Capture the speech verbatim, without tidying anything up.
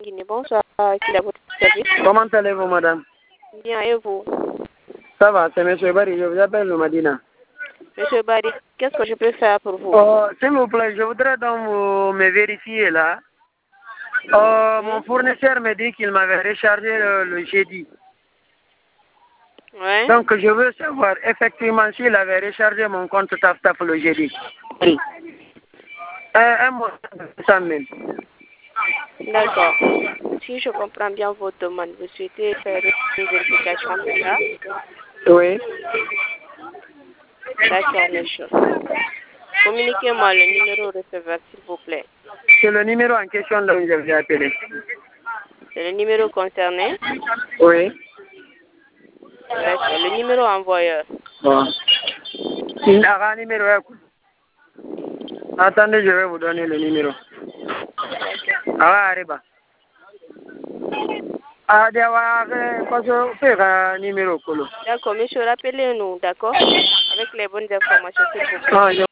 Guinée. Bonsoir, qu'il a votre service. Comment allez-vous, madame? Bien, et vous? Ça va, c'est M. Barry, je vous appelle le Madina. Monsieur Barry, qu'est-ce que je peux faire pour vous? Oh, s'il vous plaît, je voudrais donc vous me vérifier là. Oh, Oui. Mon fournisseur me dit qu'il m'avait rechargé le, le jeudi. Ouais. Donc, je veux savoir effectivement s'il avait rechargé mon compte TAF-TAF le jeudi. Oui. Un, un mois de cent mille. D'accord. Si je comprends bien votre demande, vous souhaitez faire une vérification, c'est ça? Oui. D'accord, monsieur. Communiquez-moi le numéro receveur, s'il vous plaît. C'est le numéro en question dont je vous ai appelé. C'est le numéro concerné? Oui. D'accord. Le numéro envoyeur? Bon. Il a un numéro. Attendez, je vais vous donner le numéro. Ah, arriba. Ah, numéro. D'accord, monsieur, rappelez-nous, d'accord? Avec les bonnes informations, s'il vous plaît. Ah, je